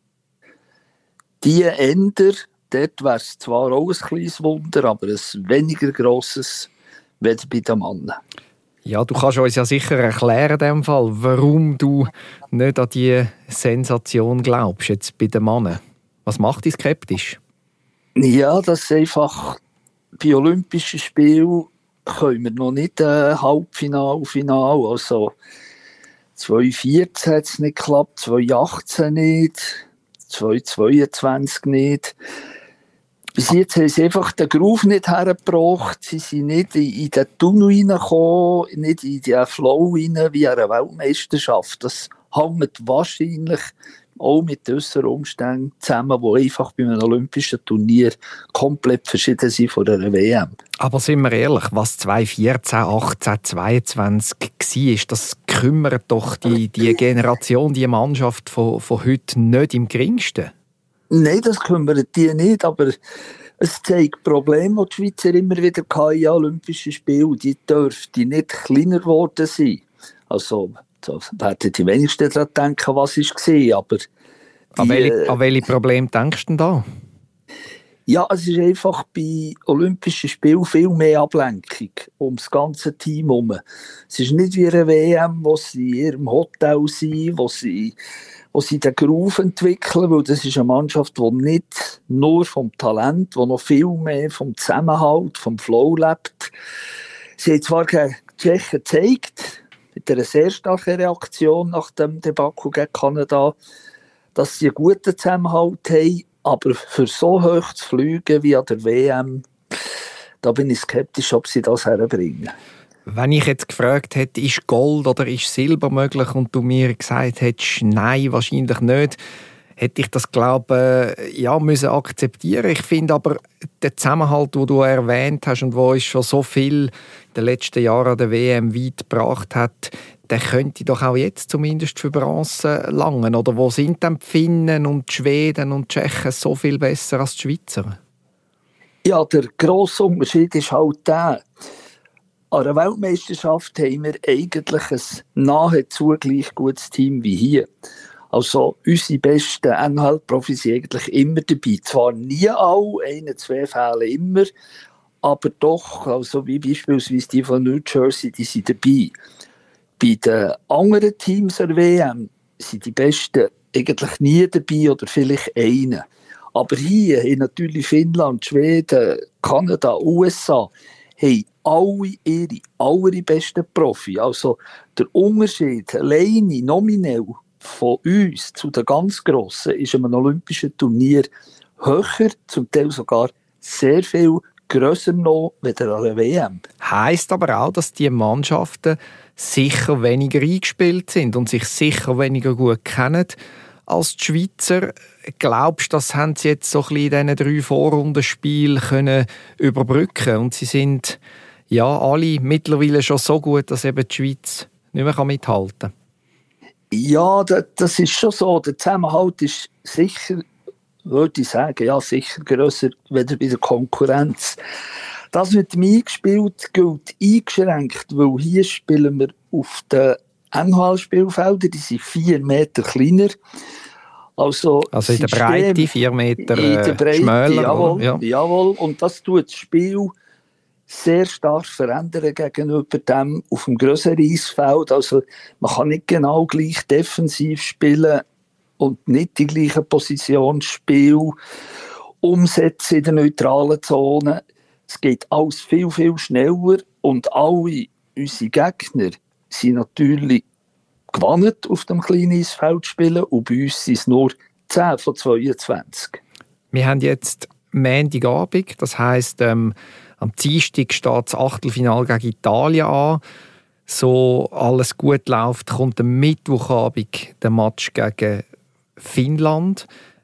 Die Änder, dort wäre es zwar auch ein kleines Wunder, aber ein weniger grosses weder bei den Männern. Ja, du kannst uns ja sicher erklären, in dem Fall, warum du nicht an diese Sensation glaubst, jetzt bei den Männern. Was macht dich skeptisch? Ja, das ist einfach, bei Olympischen Spielen können wir noch nicht Halbfinale, Finale. Also 2014 hat es nicht geklappt, 2018 nicht, 2022 nicht. Bis jetzt haben sie einfach den Groove nicht hergebracht. Sie sind nicht in den Tunnel reingekommen, nicht in den Flow rein wie eine Weltmeisterschaft. Das hängt wahrscheinlich auch mit äußeren Umständen zusammen, die einfach bei einem olympischen Turnier komplett verschieden sind von einer WM. Aber sind wir ehrlich, was 2014, 18, 22 war, das kümmert doch die Generation, die Mannschaft von heute nicht im Geringsten. Nein, das kümmert die nicht, aber es zeigt Probleme, die die Schweizer immer wieder hatten in Olympischen Spielen. Die dürften nicht kleiner geworden sein. Also, da werden die wenigsten daran denken, was war. Aber an welche Probleme denkst du denn da? Ja, es ist einfach bei Olympischen Spielen viel mehr Ablenkung um das ganze Team herum. Es ist nicht wie eine WM, wo sie in ihrem Hotel sind, wo sie den Groove entwickeln, weil das ist eine Mannschaft, die nicht nur vom Talent, die noch viel mehr vom Zusammenhalt, vom Flow lebt. Sie haben zwar gegen die Tschechen gezeigt, mit einer sehr starken Reaktion nach dem Debakel gegen Kanada, dass sie einen guten Zusammenhalt haben, aber für so hoch zu fliegen wie an der WM, da bin ich skeptisch, ob sie das herbringen. Wenn ich jetzt gefragt hätte, ist Gold oder ist Silber möglich und du mir gesagt hättest, nein, wahrscheinlich nicht, hätte ich das, glaube ich, müssen akzeptieren. Ich finde aber, der Zusammenhalt, den du erwähnt hast und wo uns schon so viel in den letzten Jahren an der WM weit gebracht hat, der könnte doch auch jetzt zumindest für Bronze langen. Oder wo sind dann die Finnen und die Schweden und die Tschechen so viel besser als die Schweizer? Ja, der grosse Unterschied ist halt der, an der Weltmeisterschaft haben wir eigentlich ein nahezu gleich gutes Team wie hier. Also unsere besten NHL-Profis sind eigentlich immer dabei. Zwar nie alle, 1, 2 Fälle immer, aber doch, also wie beispielsweise die von New Jersey, die sind dabei. Bei den anderen Teams der WM sind die Besten eigentlich nie dabei oder vielleicht einen. Aber hier haben natürlich Finnland, Schweden, Kanada, USA, haben alle ihre allerbesten Profi. Also der Unterschied alleine nominell von uns zu den ganz Grossen ist an einem olympischen Turnier höher, zum Teil sogar sehr viel grösser noch als an der WM. Heisst aber auch, dass die Mannschaften sicher weniger eingespielt sind und sich sicher weniger gut kennen als die Schweizer. Glaubst du, das haben sie jetzt so ein bisschen in diesen 3 Vorrundenspielen können überbrücken? Und sie sind ja alle mittlerweile schon so gut, dass eben die Schweiz nicht mehr mithalten kann. Ja, das ist schon so. Der Zusammenhalt ist sicher, würde ich sagen, ja, sicher grösser als bei der Konkurrenz. Das mit dem Eingespielt gilt eingeschränkt, weil hier spielen wir auf den NHL-Spielfeldern, die sind 4 Meter kleiner. Also in der Breite 4 Meter schmäler. Jawohl. Und das tut das Spiel sehr stark verändern gegenüber dem auf dem grösseren Eisfeld. Also man kann nicht genau gleich defensiv spielen und nicht die gleiche Positionsspiel umsetzen in der neutralen Zone. Es geht alles viel, viel schneller und alle unsere Gegner sind natürlich gewandt auf dem kleinen Eisfeld spielen und bei uns sind es nur 10 von 22. Wir haben jetzt Montagabend, das heisst, am Dienstag steht das Achtelfinale gegen Italien an. So alles gut läuft, kommt am Mittwochabend der Match gegen Finnland.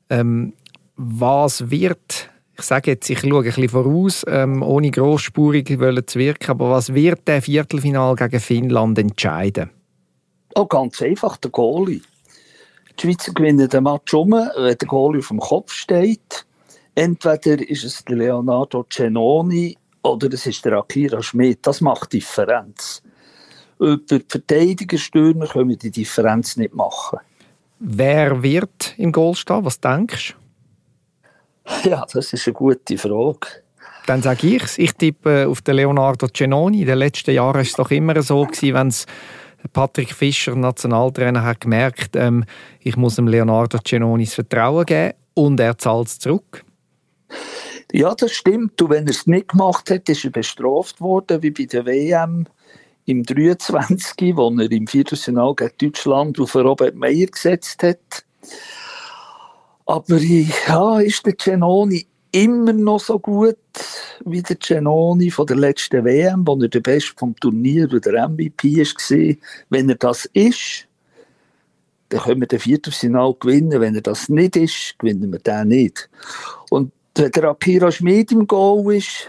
Was wird, ich sage jetzt, ich schaue ein bisschen voraus, ohne grossspurig zu wirken, aber was wird der Viertelfinale gegen Finnland entscheiden? Oh, ganz einfach, der Goalie. Die Schweizer gewinnen den Match wenn der Goalie auf dem Kopf steht. Entweder ist es der Leonardo Cenoni oder es ist der Akira Schmid. Das macht Differenz. über die Verteidigerstürmer können wir die Differenz nicht machen. Wer wird im Goal stehen? Was denkst du? Ja, das ist eine gute Frage. Dann sage ich es. Ich tippe auf den Leonardo Giannoni. In den letzten Jahren war es doch immer so, wenn es Patrick Fischer, Nationaltrainer, hat gemerkt, ich muss dem Leonardo Giannoni das Vertrauen geben und er zahlt es zurück. Ja, das stimmt. Und wenn er es nicht gemacht hat, ist er bestraft worden, wie bei der WM im 23, wo er im Viertelfinale gegen Deutschland auf Robert Meyer gesetzt hat. Aber ja, ist der Giannoni immer noch so gut wie der Giannoni von der letzten WM, wo er der Beste vom Turnier oder der MVP war. Wenn er das ist, dann können wir den Viertelfinale gewinnen. Wenn er das nicht ist, gewinnen wir den nicht. Und wenn der Akira Schmid im Goal ist,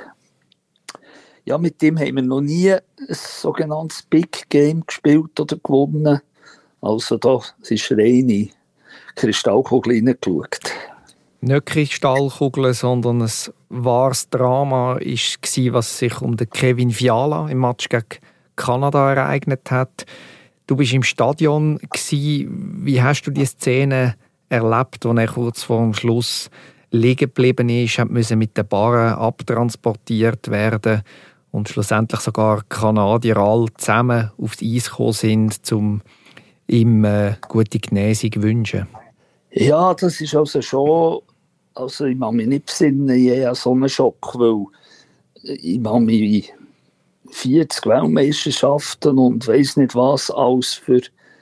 ja, mit dem haben wir noch nie ein sogenanntes Big Game gespielt oder gewonnen. Also da ist reine Kristallkugel reingeschaut. Nicht Kristallkugeln, sondern ein wahres Drama war, was sich um den Kevin Fiala im Match gegen Kanada ereignet hat. Du warst im Stadion. Wie hast du die Szene erlebt, als er kurz vor dem Schluss liegen geblieben ist, musste mit den Barren abtransportiert werden und schlussendlich sogar Kanadier alle zusammen aufs Eis gekommen sind, um ihm gute Genesung zu wünschen? Ja, das ist also schon, also ich kann mich nicht besinnen, je an so einen Schock, weil ich habe mich 40 Weltmeisterschaften und weiss nicht was alles für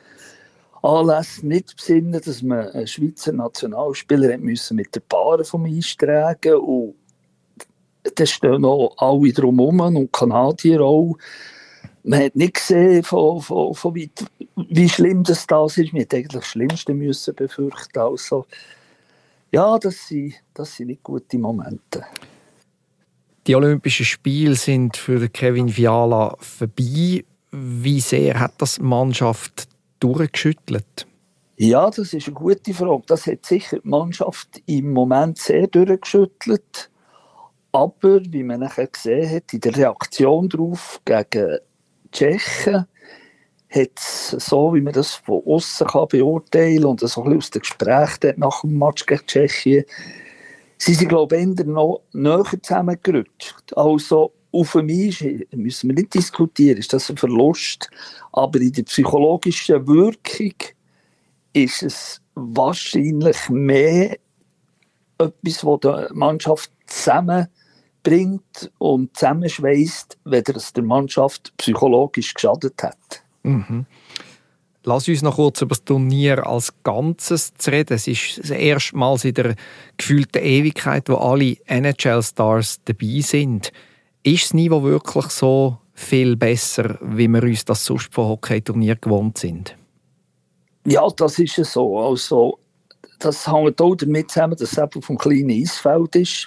Anlässe nicht besinnen, dass man einen Schweizer Nationalspieler müssen mit den Paaren vom Eis tragen und da stehen auch alle drumherum und Kanadier auch. Man hat nicht gesehen, von weit, wie schlimm das ist. Man hätte eigentlich das Schlimmste müssen befürchten. Also, ja, das sind nicht gute Momente. Die Olympischen Spiele sind für Kevin Fiala vorbei. Wie sehr hat das die Mannschaft durchgeschüttelt? Ja, das ist eine gute Frage. Das hat sicher die Mannschaft im Moment sehr durchgeschüttelt. Aber, wie man nachher gesehen hat, in der Reaktion darauf gegen Tschechen, hat es so, wie man das von außen beurteilen kann und so ein bisschen aus den Gesprächen nach dem Match gegen Tschechien, sie sind, glaube ich, eher noch näher zusammengerückt. Also, auf dem Eis müssen wir nicht diskutieren, ist das ein Verlust. Aber in der psychologischen Wirkung ist es wahrscheinlich mehr etwas, was die Mannschaft zusammenbringt und zusammenschweißt, weder es der Mannschaft psychologisch geschadet hat. Mhm. Lass uns noch kurz über das Turnier als Ganzes reden. Es ist das erste Mal in der gefühlten Ewigkeit, wo alle NHL-Stars dabei sind. Ist das Niveau wirklich so viel besser, wie wir uns das sonst von Hockey-Turnier gewohnt sind? Ja, das ist es so. Also, das hängt auch damit zusammen, dass es eben auf einem kleinen Eisfeld ist.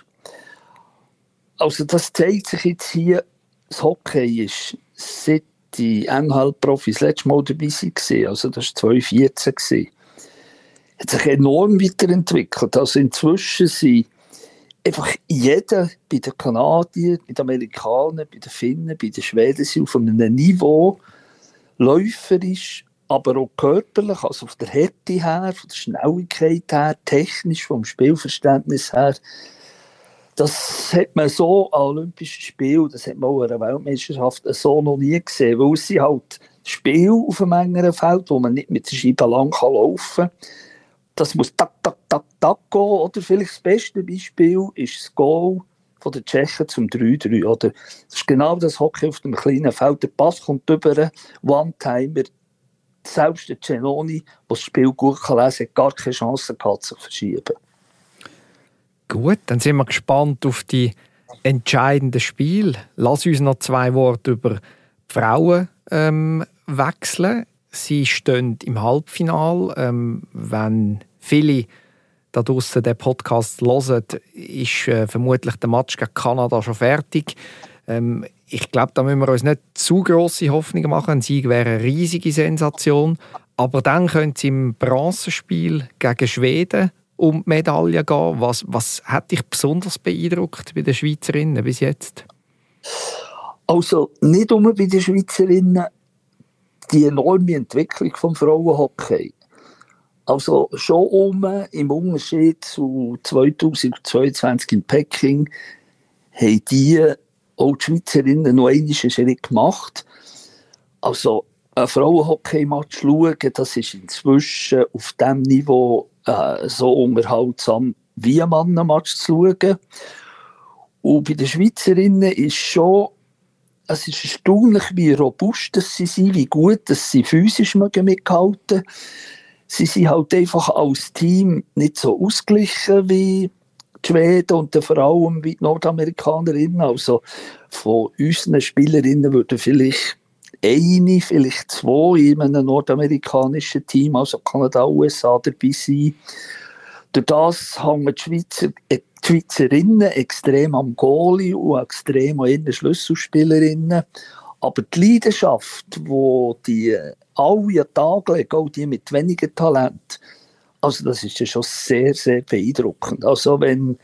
Also das zeigt sich jetzt hier, das Hockey ist seit die NHL-Profis das letzte Mal dabei waren, also das war 2014, hat sich enorm weiterentwickelt. Also inzwischen sind einfach jeder, bei den Kanadiern, bei den Amerikanern, bei den Finnen, bei den Schweden, sind auf einem Niveau, läuferisch, aber auch körperlich, also von der Härte her, von der Schnelligkeit her, technisch, vom Spielverständnis her. Das hat man so an Olympischen Spielen, das hat man auch an einer Weltmeisterschaft so noch nie gesehen, weil es sind halt Spiele auf einem engeren Feld, wo man nicht mit der Scheibe lang laufen kann. Das muss tak, tak, tak, tak gehen. Oder vielleicht das beste Beispiel ist das Goal von den Tschechen zum 3-3. Oder das ist genau das Hockey auf dem kleinen Feld. Der Pass kommt über, One-Timer. Selbst der Giannoni, der das Spiel gut lesen kann, hat gar keine Chance gehabt, sich zu verschieben. Gut, dann sind wir gespannt auf die entscheidenden Spiele. Lass uns noch 2 Worte über die Frauen wechseln. Sie stehen im Halbfinale. Wenn viele da draussen den Podcast hören, ist vermutlich der Match gegen Kanada schon fertig. Ich glaube, da müssen wir uns nicht zu grosse Hoffnungen machen. Ein Sieg wäre eine riesige Sensation. Aber dann könnte es im Bronzespiel gegen Schweden um die Medaille gehen. Was hat dich besonders beeindruckt bei den Schweizerinnen bis jetzt? Also nicht nur bei den Schweizerinnen. die enorme Entwicklung vom Frauenhockey. Also schon im Unterschied zu 2022 in Peking haben die Schweizerinnen noch einen Schritt gemacht. Also ein Frauenhockey-Match schauen, das ist inzwischen auf dem Niveau so unterhaltsam wie ein Mannenmatch zu schauen. Und bei den Schweizerinnen ist es ist erstaunlich, wie robust sie sind, wie gut dass sie physisch mithalten. Sie sind halt einfach als Team nicht so ausgeglichen wie die Schweden und vor allem wie die Nordamerikanerinnen. Also von unseren Spielerinnen würden vielleicht eine, vielleicht zwei in einem nordamerikanischen Team, also Kanada, USA, dabei sein. Durch das hängen die Schweizerinnen extrem am Goalie und extrem an ihren Schlüsselspielerinnen. Aber die Leidenschaft, die die alle an den Tag legen, auch die mit weniger Talent, also das ist ja schon sehr, sehr beeindruckend. Also wenn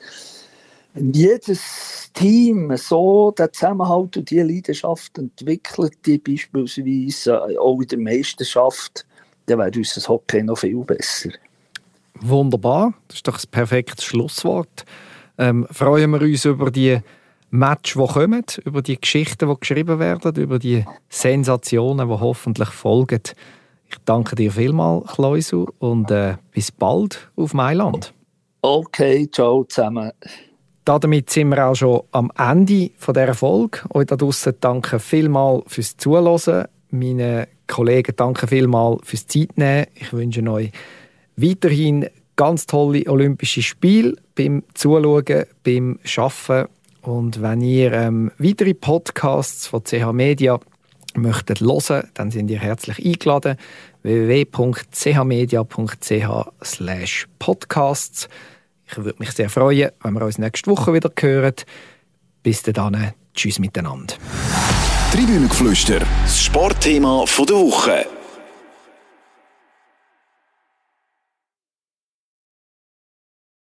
jedes Team so den Zusammenhalt und die Leidenschaft entwickelt, die beispielsweise auch in der Meisterschaft, dann wäre unser Hockey noch viel besser. Wunderbar, das ist doch ein perfektes Schlusswort. Freuen wir uns über die Matches, die kommen, über die Geschichten, die geschrieben werden, über die Sensationen, die hoffentlich folgen. Ich danke dir vielmals, Kloisu, und bis bald auf Mailand. Okay, ciao zusammen. Damit sind wir auch schon am Ende dieser Folge. Euch da draussen danke vielmals fürs Zuhören. Meinen Kollegen danke vielmals fürs Zeitnehmen. Ich wünsche euch weiterhin ganz tolle Olympische Spiele beim Zuschauen, beim Arbeiten. Und wenn ihr weitere Podcasts von CH Media möchtet hören, dann sind ihr herzlich eingeladen. www.chmedia.ch/podcasts. Ich würde mich sehr freuen, wenn wir uns nächste Woche wieder hören. Bis dann, tschüss miteinander. Tribünengeflüster, das Sportthema der Woche.